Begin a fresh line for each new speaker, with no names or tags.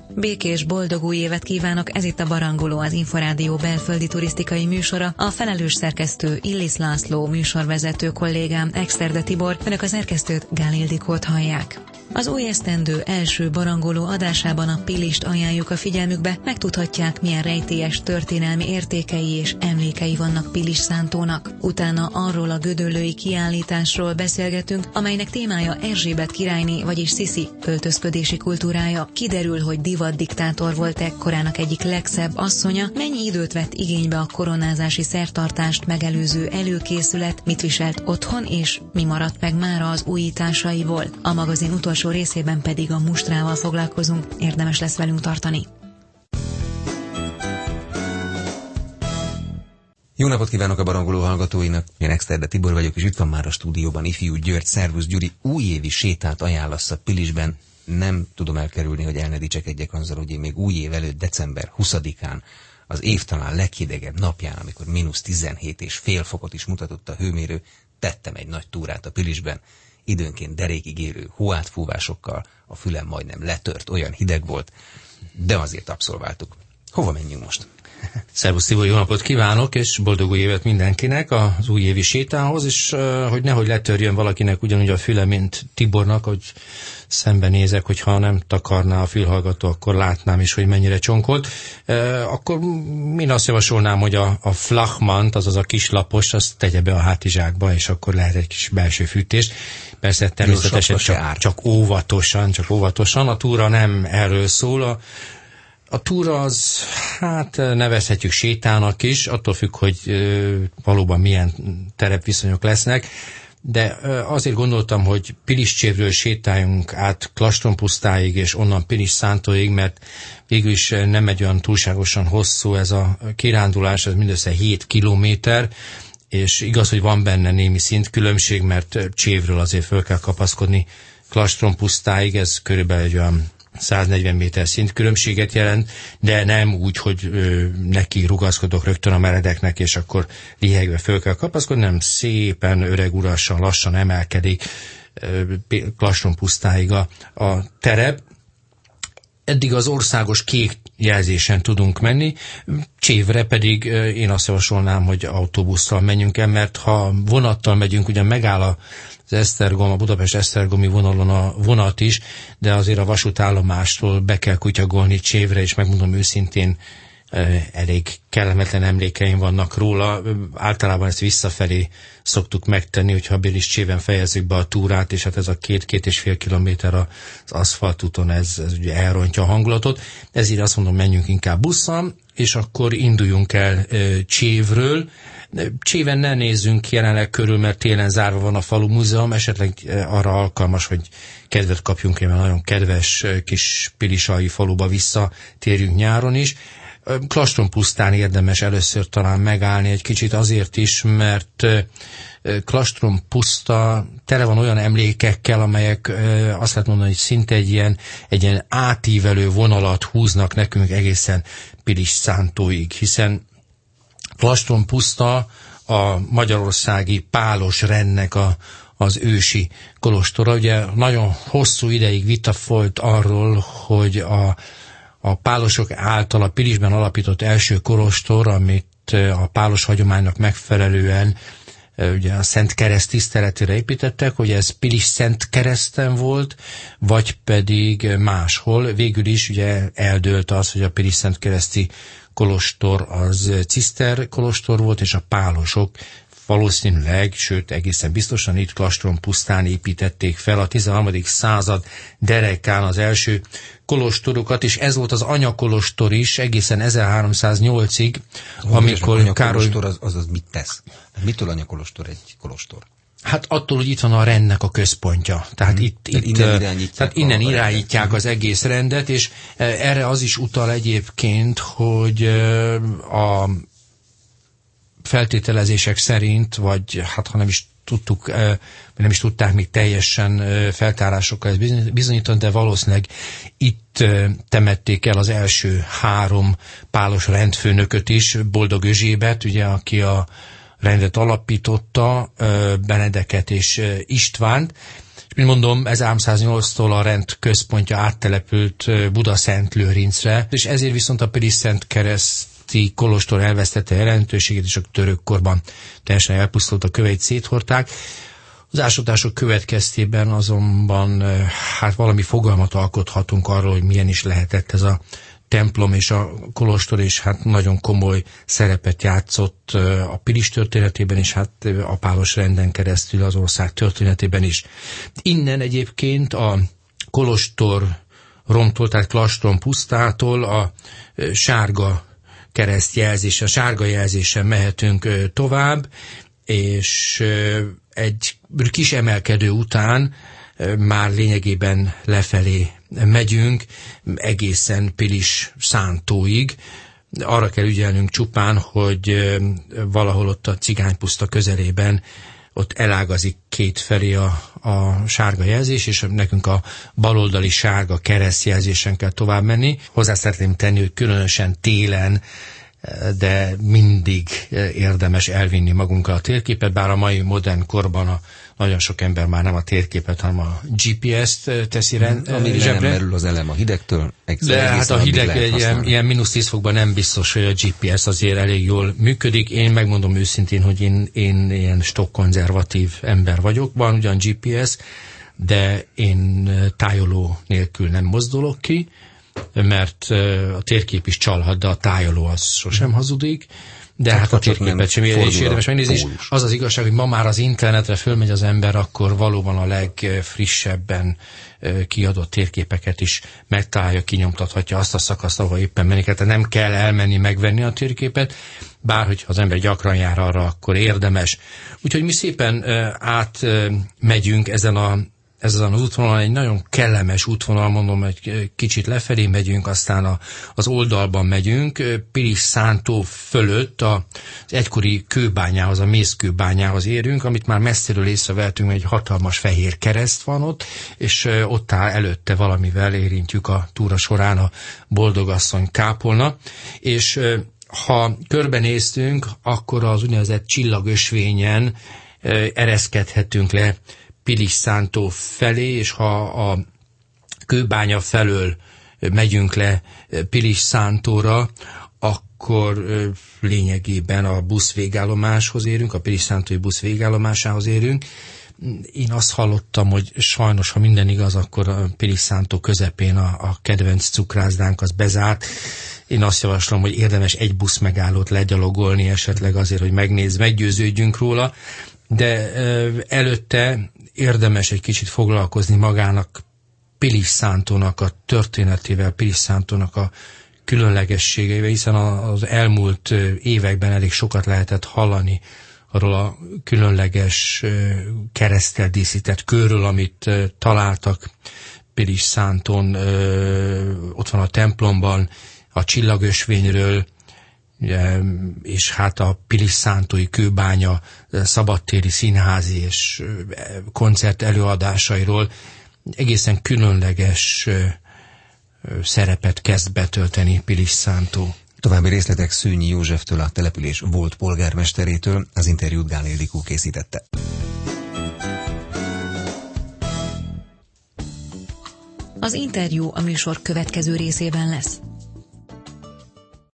Békés, boldog új évet kívánok, ez itt a Barangoló, az Inforádió belföldi turisztikai műsora. A felelős szerkesztő Illis László, műsorvezető kollégám Exterde Tibor, önök a szerkesztőt Gál Ildikót hallják. Az új esztendő első Barangoló adásában a Pilist ajánljuk a figyelmükbe, megtudhatják, milyen rejtélyes történelmi értékei és emlékei vannak Pilis szántónak. Utána arról a gödöllői kiállításról beszélgetünk, amelynek témája Erzsébet királyné, vagyis Sziszi öltözködési kultúrája. Kiderül, hogy divatdiktátor volt ekkorának egyik legszebb asszonya, mennyi időt vett igénybe a koronázási szertartást megelőző előkészület, mit viselt otthon és mi maradt meg mára az újításaiból. A magazin utolsó részében pedig a mustrával foglalkozunk, érdemes lesz velünk tartani.
Jó napot kívánok a Barangoló hallgatóinak, én Exterde Tibor vagyok, és itt van már a stúdióban Ifjú György. Szervusz Gyuri, újévi sétát ajánlasz a Pilisben. Nem tudom elkerülni, hogy el ne dicsekedjek azzal, hogy én még új év előtt december 20-án, az év talán leghidegebb napján, amikor -17,5 fokot is mutatott a hőmérő, tettem egy nagy túrát a Pilisben. Időnként derékig érő huátfúvásokkal, a fülem majdnem letört, olyan hideg volt, de azért abszolváltuk. Hova menjünk most?
Szervusz Tibor, jó napot kívánok, és boldog új évet mindenkinek az újévi sétához, és hogy nehogy letörjön valakinek ugyanúgy a füle, mint Tibornak, hogy szembenézek, hogyha nem takarná a fülhallgató, akkor látnám is, hogy mennyire csonkolt. Akkor én azt javasolnám, hogy a flachmant, azaz a kislapos, azt tegye be a hátizsákba, és akkor lehet egy kis belső fűtés. Persze természetesen csak óvatosan. A túra nem erről szól. A túra az, hát nevezhetjük sétának is, attól függ, hogy valóban milyen terepviszonyok lesznek, de azért gondoltam, hogy Piliscsévről sétáljunk át Klastronpusztáig, és onnan Pilis-Szántóig, mert végül is nem egy olyan túlságosan hosszú ez a kirándulás, ez mindössze 7 kilométer, és igaz, hogy van benne némi szintkülönbség, mert Csévről azért föl kell kapaszkodni Klastronpusztáig, ez körülbelül egy olyan 140 méter szintkülönbséget jelent, de nem úgy, hogy neki rugaszkodok rögtön a meredeknek, és akkor lihegve föl kell kapaszkodni, nem szépen öregurasan, lassan emelkedik Klastronpusztáig a terep. Eddig az országos kék jelzésen tudunk menni, Csévre pedig én azt javasolnám, hogy autóbusszal menjünk el, mert ha vonattal megyünk, ugyan megáll a Budapest-Esztergomi vonalon a vonat is, de azért a vasútállomástól be kell kutyagolni Csévre, és megmondom őszintén, elég kellemetlen emlékeim vannak róla. Általában ezt visszafelé szoktuk megtenni, hogyha Piliscséven fejezzük be a túrát, és hát ez a 2-2,5 kilométer az aszfaltúton, ez ugye elrontja a hangulatot. Ezért azt mondom, menjünk inkább busszal, és akkor induljunk el Csévről. Cséven ne nézzünk jelenleg körül, mert télen zárva van a falu múzeum, esetleg arra alkalmas, hogy kedvet kapjunk, mert nagyon kedves kis pilisai faluba visszatérjünk nyáron is. Klastronpusztán érdemes először talán megállni egy kicsit azért is, mert Klastronpuszta tele van olyan emlékekkel, amelyek azt lehet mondani, hogy szinte egy ilyen átívelő vonalat húznak nekünk egészen Pilis-Szántóig, hiszen Klastronpuszta a magyarországi pálos rendnek az ősi kolostora. Ugye nagyon hosszú ideig vita folyt arról, hogy a pálosok által a Pilisben alapított első kolostor, amit a pálos hagyománynak megfelelően ugye a Szent Kereszt tiszteletére építettek, hogy ez Pilis Szent Kereszten volt, vagy pedig máshol. Végül is ugye eldőlt az, hogy a Pilis Szent Kereszti kolostor az ciszter kolostor volt, és a pálosok valószínűleg, sőt egészen biztosan itt Klastronpusztán építették fel a 13. század derekán az első kolostorokat, és ez volt az anyakolostor is egészen 1308-ig, amikor Károly...
Az mit tesz? Mitől anyakolostor egy kolostor?
Hát attól, hogy itt van a rendnek a központja. Tehát innen irányítják az egész rendet, és erre az is utal egyébként, hogy a feltételezések szerint, vagy hát ha nem is tudtuk, nem is tudták még teljesen feltárásokkal ezt bizonyítani, de valószínűleg itt temették el az első 3 pálos rendfőnököt is, Boldog Erzsébet, ugye, aki a rendet alapította, Benedeket és Istvánt, És mint mondom, 1308-tól a rend központja áttelepült Budaszentlőrincre, és ezért viszont a Pilis-Szentkereszti kolostor elvesztette jelentőségét, és a török korban teljesen elpusztult, a köveit széthordták. Az ásatások következtében azonban hát valami fogalmat alkothatunk arról, hogy milyen is lehetett ez a templom és a kolostor, és hát nagyon komoly szerepet játszott a Pilis történetében, és hát a pálos renden keresztül az ország történetében is. Innen egyébként a kolostor romtól, tehát Klastron pusztától a sárga keresztjelzés, a sárga jelzésen mehetünk tovább, és egy kis emelkedő után már lényegében lefelé megyünk, egészen Pilis szántóig. Arra kell ügyelnünk csupán, hogy valahol ott a cigánypuszta közelében ott elágazik kétfelé a sárga jelzés, és nekünk a baloldali sárga keresztjelzésen kell tovább menni. Hozzá szeretném tenni, hogy különösen télen, de mindig érdemes elvinni magunkkal a térképet, bár a mai modern korban nagyon sok ember már nem a térképet, hanem a GPS-t teszi
amíg nem merül az elem a hidegtől.
De hát a hideg ilyen -10 fokban nem biztos, hogy a GPS azért elég jól működik. Én megmondom őszintén, hogy én ilyen stockkonzervatív ember vagyok, van ugyan GPS, de én tájoló nélkül nem mozdulok ki, mert a térkép is csalhat, de a tájoló az sosem hazudik, de hát a térképet sem is érdemes megnézni. Az az igazság, hogy ma már az internetre fölmegy az ember, akkor valóban a legfrissebben kiadott térképeket is megtalálja, kinyomtathatja azt a szakaszt, ahol éppen menni kell. Tehát nem kell elmenni, megvenni a térképet, bár hogyha az ember gyakran jár arra, akkor érdemes. Úgyhogy mi szépen átmegyünk ezen az útvonalon, egy nagyon kellemes útvonal, mondom, egy kicsit lefelé megyünk, aztán az oldalban megyünk, Pilis-Szántó fölött az egykori kőbányához, a mészkőbányához érünk, amit már messziről észrevehetünk, egy hatalmas fehér kereszt van ott, és ott áll előtte valamivel érintjük a túra során a boldogasszony kápolna, és ha körbenéztünk, akkor az úgynevezett csillagösvényen ereszkedhetünk le Pilis-Szántó felé, és ha a kőbánya felől megyünk le Pilis-Szántóra, akkor lényegében a busz végállomáshoz érünk, a Pilis-Szántói busz végállomásához érünk. Én azt hallottam, hogy sajnos, ha minden igaz, akkor a Pilis-Szántó közepén a kedvenc cukrászdánk az bezárt. Én azt javaslom, hogy érdemes egy busz megállót legyalogolni esetleg azért, hogy meggyőződjünk róla, de előtte érdemes egy kicsit foglalkozni magának Pilis-Szántónak a történetével, Pilis-Szántónak a különlegességeivel, hiszen az elmúlt években elég sokat lehetett hallani arról a különleges kereszttel díszített kőről, amit találtak Pilis-Szántón, ott van a templomban, a csillagösvényről, és hát a Pilis-Szántói kőbánya szabadtéri színházi és koncert előadásairól egészen különleges szerepet kezd betölteni Pilis-Szántó.
További részletek Szőnyi Józseftől, a település volt polgármesterétől, az interjút Gál Ildikó készítette.
Az interjú a műsor következő részében lesz.